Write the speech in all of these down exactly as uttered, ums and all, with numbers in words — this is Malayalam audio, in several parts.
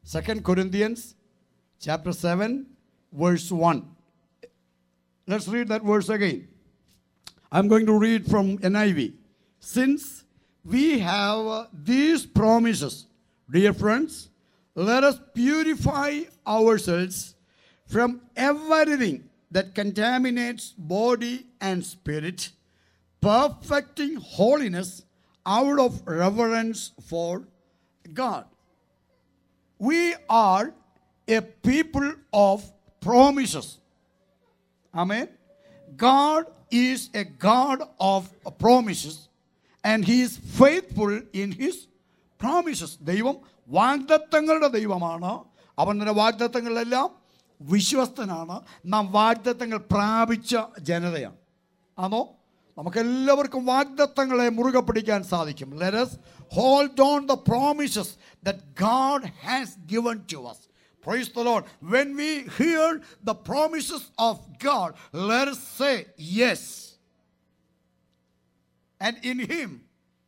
Second Corinthians chapter seven, verse one. Let's read that verse again. I'm going to read from N I V. Since we have these promises, dear friends, let us purify ourselves from everything that contaminates body and spirit, perfecting holiness out of reverence for God. We are a people of promises. Amen. God is a God of promises, and He is faithful in His promises. ദൈവം വാഗ്ദത്തങ്ങളുടെ ദൈവമാണ്. അവൻ്റെ വാഗ്ദത്തങ്ങളിലെല്ലാം വിശ്വസ്തനാണ്. നാം വാഗ്ദത്തങ്ങൾ പ്രാപിച്ച ജനതയാണ്. ആണോ? നമുക്കെല്ലാവർക്കും വാഗ്ദത്തങ്ങളെ മുറുകെ പിടിക്കാൻ സാധിക്കും. Let us hold on the promises that God has given to us. Praise the Lord. When we hear the promises of God, let us say yes. And in Him,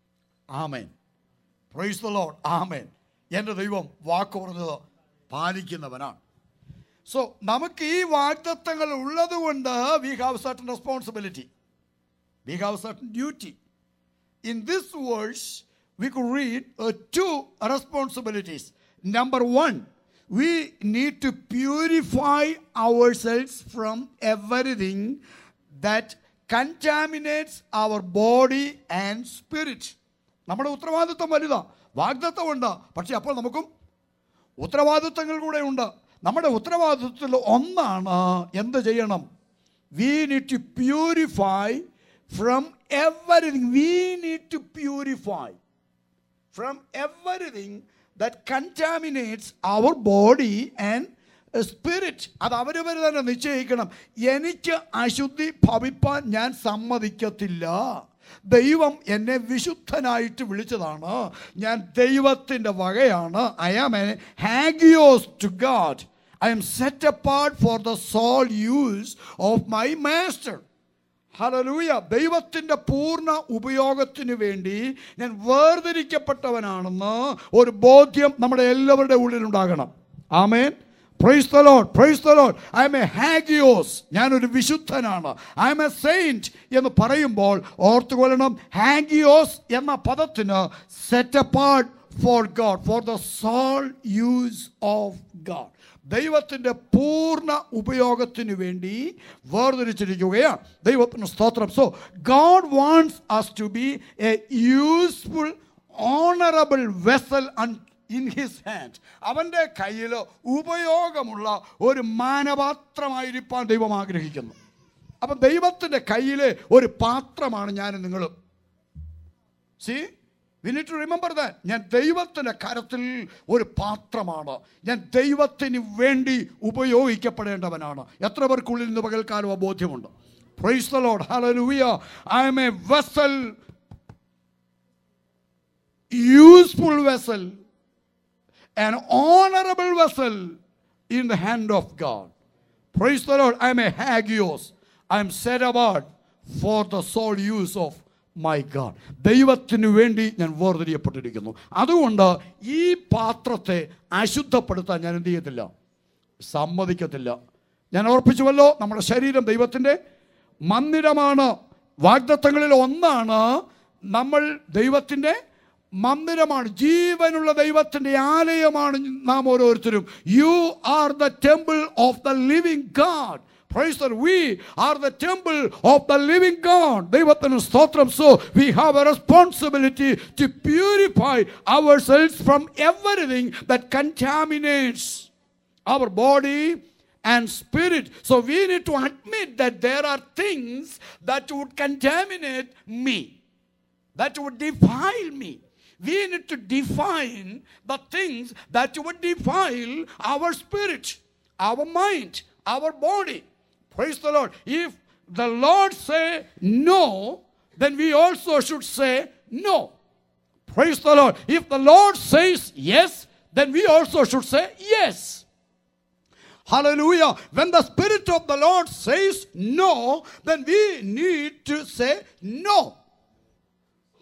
Amen. Praise the Lord. Amen. എൻ്റെ ദൈവം വാക്ക് പറഞ്ഞത് പാലിക്കുന്നവനാണ്. So, നമുക്ക് ഈ വാഗ്ദത്തങ്ങൾ ഉള്ളതുകൊണ്ട് we have certain responsibility. We have certain duty. In this verse, we could read uh, two responsibilities. Number one, we need to purify ourselves from everything that contaminates our body and spirit. നമ്മുടെ ഉത്തരവാദിത്വം വലുതാ. വാഗ്ദത്തമുണ്ട്, പക്ഷെ അപ്പോൾ നമുക്കും ഉത്തരവാദിത്വങ്ങൾ കൂടെ ഉണ്ട്. നമ്മുടെ ഉത്തരവാദിത്വത്തിൽ ഒന്നാണ് എന്ത് ചെയ്യണം? We need to purify from everything. We need to purify from everything that contaminates our body and spirit. അത് അവരവർ തന്നെ നിശ്ചയിക്കണം. എനിക്ക് അശുദ്ധി ഭവിപ്പാൻ ഞാൻ സമ്മതിക്കത്തില്ല. ദൈവം എന്നെ വിശുദ്ധനായിട്ട് വിളിച്ചതാണ്. ഞാൻ ദൈവത്തിൻ്റെ വകയാണ്. I am a hagios to God. I am set apart for the sole use of my master. ഹല്ലേലൂയ. ദൈവത്തിൻ്റെ പൂർണ്ണ ഉപയോഗത്തിന് വേണ്ടി ഞാൻ വേർതിരിക്കപ്പെട്ടവനാണെന്ന് ഒരു ബോധ്യം നമ്മുടെ എല്ലാവരുടെ ഉള്ളിലുണ്ടാകണം. ആമേൻ. Praise the Lord. Praise the Lord. I am a hagios. ഞാനൊരു വിശുദ്ധനാണ്. I am a saint എന്ന് പറയുമ്പോൾ ഓർത്തുകൊള്ളണം, hagios എന്ന പദത്തിന് set apart for God, for the sole use of God. ദൈവത്തിൻ്റെ പൂർണ്ണ ഉപയോഗത്തിന് വേണ്ടി വേർതിരിച്ചിരിക്കുകയാണ്. ദൈവത്തിന് സ്തോത്രം. So God wants us to be a useful, honorable vessel in His hand. അവൻ്റെ കയ്യിൽ ഉപയോഗമുള്ള ഒരു മാനപാത്രമായിരിക്കാൻ ദൈവം ആഗ്രഹിക്കുന്നു. അപ്പം ദൈവത്തിൻ്റെ കയ്യിലെ ഒരു പാത്രമാണ് ഞാൻ നിങ്ങളും. See? We need to remember that. ഞാൻ ദൈവത്തിൻ്റെ കരത്തിൽ ഒരു പാത്രമാണ്. ഞാൻ ദൈവത്തിന് വേണ്ടി ഉപയോഗിക്കപ്പെടേണ്ടവനാണ്. എത്ര പേർക്കുള്ളിൽ നിന്ന് പകൽക്കാലം ബോധ്യമുണ്ട്? Praise the Lord. Hallelujah. I am a vessel, useful vessel, an honorable vessel in the hand of God. Praise the Lord. I am a hagios. I am set apart for the sole use of my God. ദൈവത്തിന് വേണ്ടി ഞാൻ വേർതിരിയപ്പെട്ടിരിക്കുന്നു. അതുകൊണ്ട് ഈ പാത്രത്തെ അശുദ്ധപ്പെടുത്താൻ ഞാൻ എന്ത് ചെയ്യത്തില്ല? സമ്മതിക്കത്തില്ല. ഞാൻ ഓർപ്പിച്ചുവല്ലോ, നമ്മുടെ ശരീരം ദൈവത്തിൻ്റെ മന്ദിരമാണ്. വാഗ്ദത്തങ്ങളിൽ ഒന്നാണ് നമ്മൾ ദൈവത്തിൻ്റെ മന്ദിരമാണ്. ജീവനുള്ള ദൈവത്തിൻ്റെ ആലയമാണ് നാം ഓരോരുത്തരും. You are the temple of the living God. Praise the Lord. We are the temple of the living God. ദൈവത്തിന് സ്തോത്രം. So we have a responsibility to purify ourselves from everything that contaminates our body and spirit. So we need to admit that there are things that would contaminate me, that would defile me. We need to define the things that would defile our spirit, our mind, our body. Praise the Lord. If the Lord say no, then we also should say no. Praise the Lord. If the Lord says yes, then we also should say yes. Hallelujah. When the Spirit of the Lord says no, then we need to say no.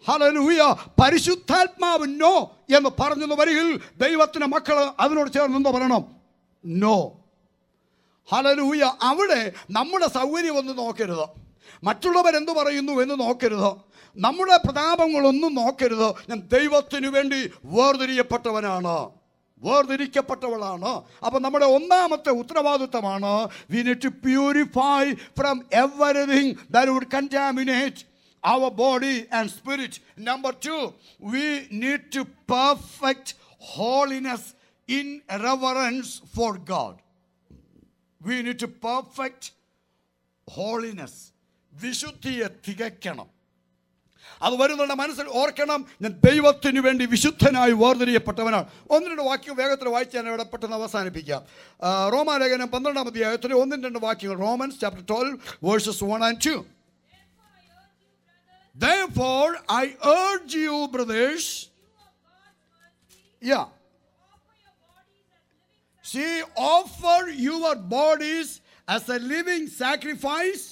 ഹല്ലേലൂയ. പരിശുദ്ധാത്മാവ് നോ എന്ന് പറഞ്ഞു വരികിൽ ദൈവത്തിന്റെ മക്കൾ അതിനോട് ചേർന്ന് എന്തോ പറയണം? നോ. ഹല്ലേലൂയ. അവിടെ നമ്മുടെ സൗകര്യം ഒന്നും നോക്കരുത്, മറ്റുള്ളവരെന്തു പറയുന്നു എന്ന് നോക്കരുത്, നമ്മുടെ പ്രതാപങ്ങളൊന്നും നോക്കരുത്. ഞാൻ ദൈവത്തിനു വേണ്ടി വേർതിരിയപ്പെട്ടവനാണ്, വേർതിരിക്കപ്പെട്ടവളാണ്. അപ്പം നമ്മുടെ ഒന്നാമത്തെ ഉത്തരവാദിത്തമാണ് we need to purify from everything that would contaminate our body and spirit. Number two, we need to perfect holiness in reverence for God. We need to perfect holiness. വിശുദ്ധിയെ തികയ്ക്കണം. അത് വരുന്നുണ്ട് മനസ്സിൽ ഓർക്കണം, ഞാൻ ദൈവത്തിന് വേണ്ടി വിശുദ്ധനായി വേർതിരിയപ്പെട്ടവനാണ്. ഒന്ന് രണ്ട് വാക്യം വേഗത്തിൽ വായിച്ച് ഞാൻ ഇവിടെ പെട്ടെന്ന് അവസാനിപ്പിക്കാം. റോമാലേഖനം പന്ത്രണ്ടാം അധ്യായത്തിലെ ഒന്നും രണ്ട് വാക്യങ്ങൾ. Romans chapter twelve verses one and two. Therefore, I urge you, brothers, yeah, see, offer your bodies as a living sacrifice.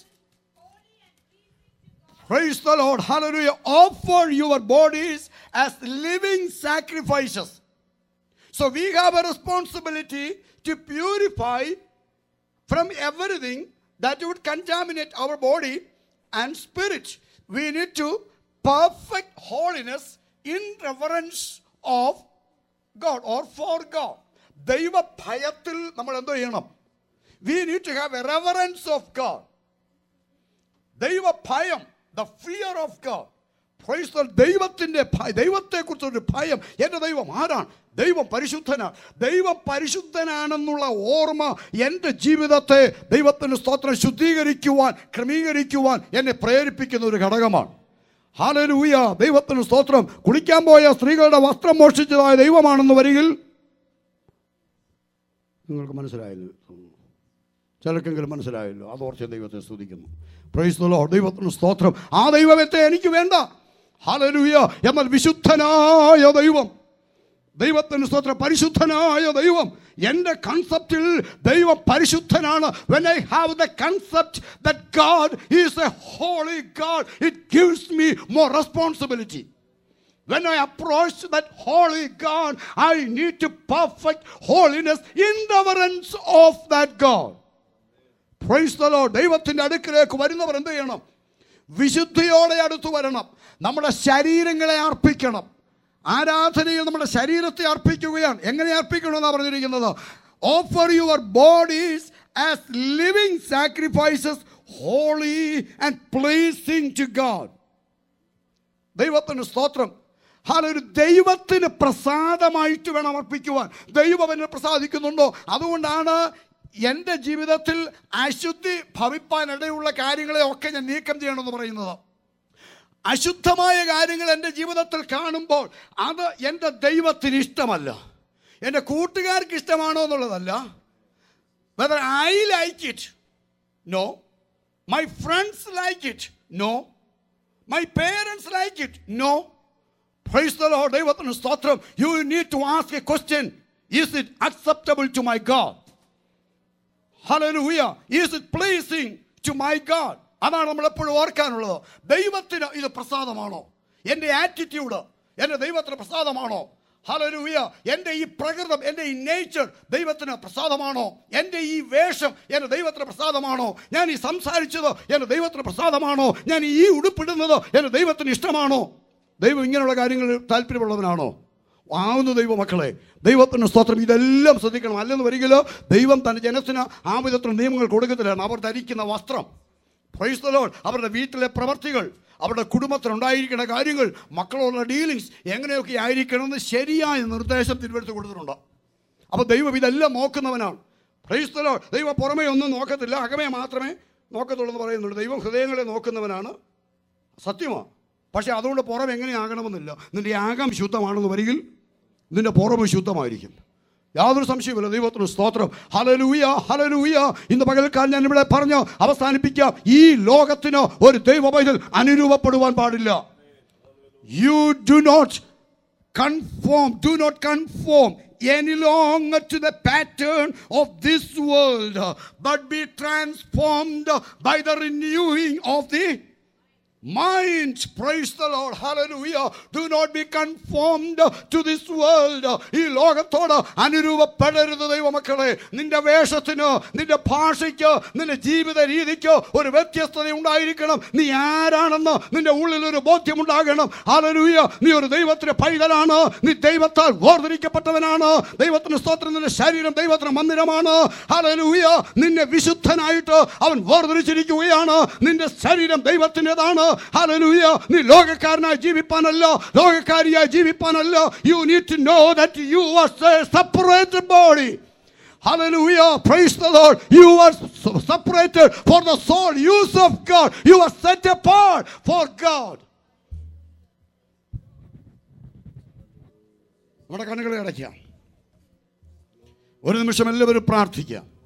Praise the Lord, hallelujah. Offer your bodies as living sacrifices. So we have a responsibility to purify from everything that would contaminate our body and spirit. We need to perfect holiness in reverence of God or for God. ദൈവ ഭയത്തിൽ നമ്മൾ എന്തോ ചെയ്യണം? We need to have a reverence of God. ദൈവ ഭയം, the fear of God. Praise the Lord. ദൈവത്തിൻ്റെ ദൈവത്തെക്കുറിച്ചൊരു ഭയം. എൻ്റെ ദൈവം ആരാണ്? ദൈവം പരിശുദ്ധനാണ്. ദൈവം പരിശുദ്ധനാണെന്നുള്ള ഓർമ്മ എൻ്റെ ജീവിതത്തെ ദൈവത്തിന് സ്തോത്രം ശുദ്ധീകരിക്കുവാൻ, ക്രമീകരിക്കുവാൻ എന്നെ പ്രേരിപ്പിക്കുന്ന ഒരു ഘടകമാണ്. ഹല്ലേലൂയ. ദൈവത്തിന് സ്തോത്രം. കുളിക്കാൻ പോയ സ്ത്രീകളുടെ വസ്ത്രം മോഷ്ടിച്ചതായ ദൈവമാണെന്ന് വരികിൽ നിങ്ങൾക്ക് മനസ്സിലായല്ലോ, ചിലർക്കെങ്കിലും മനസ്സിലായല്ലോ. അതോർച്ച് ദൈവത്തെ സ്തുതിക്കുന്നു. Praise the Lord. ദൈവത്തിന് സ്തോത്രം. ആ ദൈവത്തെ എനിക്ക് വേണ്ട. ഹല്ലേലൂയ. എന്നാൽ വിശുദ്ധനായ ദൈവം, ദൈവത്തിന് സ്തോത്രം, പരിശുദ്ധനായ ദൈവം, എൻ്റെ കൺസെപ്റ്റിൽ ദൈവം പരിശുദ്ധനാണ്. When I have the concept that God is a holy God, it gives me more responsibility. When I approach that holy God, I need to perfect holiness in reverence of that God. Praise the Lord. ദൈവത്തിൻ്റെ അടുക്കിലേക്ക് വരുന്നവർ എന്ത് ചെയ്യണം? വിശുദ്ധിയോടെ അടുത്ത് വരണം. നമ്മുടെ ശരീരങ്ങളെ അർപ്പിക്കണം. ആരാധനയിൽ നമ്മുടെ ശരീരത്തെ അർപ്പിക്കുകയാണ്. എങ്ങനെ അർപ്പിക്കണമെന്നാണ് പറഞ്ഞിരിക്കുന്നത്? Offer your bodies as living sacrifices holy and pleasing to God. ദൈവത്തിന് സ്തോത്രം. ഒരു ദൈവത്തിന് പ്രസാദമായിട്ട് വേണം അർപ്പിക്കുവാൻ. ദൈവം എന്നെ പ്രസാദിക്കുന്നുണ്ടോ? അതുകൊണ്ടാണ് എൻ്റെ ജീവിതത്തിൽ അശുദ്ധി ഭവിപ്പാനിടയുള്ള കാര്യങ്ങളെ ഒക്കെ ഞാൻ നീക്കം ചെയ്യണമെന്ന് പറയുന്നത്. അശുദ്ധമായ കാര്യങ്ങൾ എൻ്റെ ജീവിതത്തിൽ കാണുമ്പോൾ അത് എൻ്റെ ദൈവത്തിന് ഇഷ്ടമല്ല. എൻ്റെ കൂട്ടുകാർക്ക് ഇഷ്ടമാണോ എന്നുള്ളതല്ല. Whether I like it, no. My friends like it, no. My parents like it, no. Praise the Lord. ദൈവത്തിന് സ്തോത്രം. You need to ask a question. Is it acceptable to my God? ഹല്ലേലൂയ. Is it pleasing to my God? അതാണ് നമ്മൾ എപ്പോഴും ഓർക്കാനുള്ളത്. ദൈവത്തിന് ഇത് പ്രസാദമാണോ? എൻ്റെ ആറ്റിറ്റ്യൂഡ് എൻ്റെ ദൈവത്തിന് പ്രസാദമാണോ? ഹല്ലേലൂയ. എൻ്റെ ഈ പ്രകൃതം, എൻ്റെ ഈ നേച്ചർ ദൈവത്തിന് പ്രസാദമാണോ? എൻ്റെ ഈ വേഷം എൻ്റെ ദൈവത്തിന് പ്രസാദമാണോ? ഞാൻ ഈ സംസാരിച്ചത് എൻ്റെ ദൈവത്തിന് പ്രസാദമാണോ? ഞാൻ ഈ ഉടുപ്പിടുന്നത് എൻ്റെ ദൈവത്തിന് ഇഷ്ടമാണോ? ദൈവം ഇങ്ങനെയുള്ള കാര്യങ്ങൾ താല്പര്യമുള്ളവനാണോ? ആവുന്ന ദൈവമക്കളെ, ദൈവത്തിന് സ്തോത്രം. ഇതെല്ലാം ശ്രദ്ധിക്കണം. അല്ലെന്ന് വരികിലോ ദൈവം തൻ്റെ ജനത്തിന് ആ വിധത്തിൽ നിയമങ്ങൾ കൊടുക്കത്തില്ലാണ്. അവർ ധരിക്കുന്ന വസ്ത്രം, പ്രൈസ് ദി ലോർഡ്, അവരുടെ വീട്ടിലെ പ്രവർത്തികൾ, അവരുടെ കുടുംബത്തിനുണ്ടായിരിക്കുന്ന കാര്യങ്ങൾ, മക്കളോടുള്ള ഡീലിങ്സ് എങ്ങനെയൊക്കെ ആയിരിക്കണമെന്ന് ശരിയായ നിർദ്ദേശം തിരുവെടുത്ത് കൊടുത്തിട്ടുണ്ട്. അപ്പോൾ ദൈവം ഇതെല്ലാം നോക്കുന്നവനാണ്. Price the Lord. ദൈവം പുറമേ ഒന്നും നോക്കത്തില്ല, അകമേ മാത്രമേ നോക്കത്തുള്ളൂ എന്ന് പറയുന്നുണ്ട്. ദൈവം ഹൃദയങ്ങളെ നോക്കുന്നവനാണ്, സത്യമാണ്. പക്ഷേ അതുകൊണ്ട് പുറം എങ്ങനെയാകണമെന്നില്ല. നിൻ്റെ ആകം ശുദ്ധമാണെന്ന് വരികിൽ നിൻ്റെ പുറമെ ശുദ്ധമായിരിക്കും. യാതൊരു സംശയമില്ല. ദൈവത്തിന് സ്തോത്രം. ഹല്ലേലൂയ, ഹല്ലേലൂയ. ഇന്ന് പകൽക്കാലം ഞാൻ ഇവിടെ പറഞ്ഞ് അവസാനിപ്പിക്കാം. ഈ ലോകത്തിന് ഒരു ദൈവപൈതൽ അനുരൂപപ്പെടുവാൻ പാടില്ല. You do not conform do not conform any longer to the pattern of this world, but be transformed by the renewing of the Minds, praise the Lord, hallelujah. Do not be conformed to this world. ഈ ലോകത്തോട് അനുരൂപപ്പെടരുത് ദൈവമക്കളെ. നിന്റെ വേഷത്തിന്, നിന്റെ ഭാഷയ്ക്ക്, നിന്റെ ജീവിത രീതിക്ക് ഒരു വ്യത്യസ്തത ഉണ്ടായിരിക്കണം. നീ ആരാണെന്ന് നിന്റെ ഉള്ളിൽ ഒരു ബോധ്യമുണ്ടാകണം. ഹല്ലേലൂയ. നീ ഒരു ദൈവത്തിന്റെ പൈതലാണ്. നീ ദൈവത്താൽ വേർതിരിക്കപ്പെട്ടവനാണ്. ദൈവത്തിന് സ്തോത്രം. നിന്റെ ശരീരം ദൈവത്തിന്റെ മന്ദിരമാണ്. ഹല്ലേലൂയ. നിന്നെ വിശുദ്ധനായിട്ട് അവൻ വേർതിരിച്ചിരിക്കുകയാണ്. നിന്റെ ശരീരം ദൈവത്തിൻ്റെതാണ്. ഹല്ലേലൂയ. നീ ലോകക്കാരനായി ജീവിപ്പാനല്ല, ലോകക്കാരിയായി ജീവിപ്പാനല്ല. You need to know that you are a separated body. Hallelujah. Praise the Lord. You are separated for the sole use of God. You are set apart for God. നമ്മുടെ കണ്ണുകളെ അടയ്ക്കാം. ഒരു നിമിഷം എല്ലാവരും പ്രാർത്ഥിക്കാം.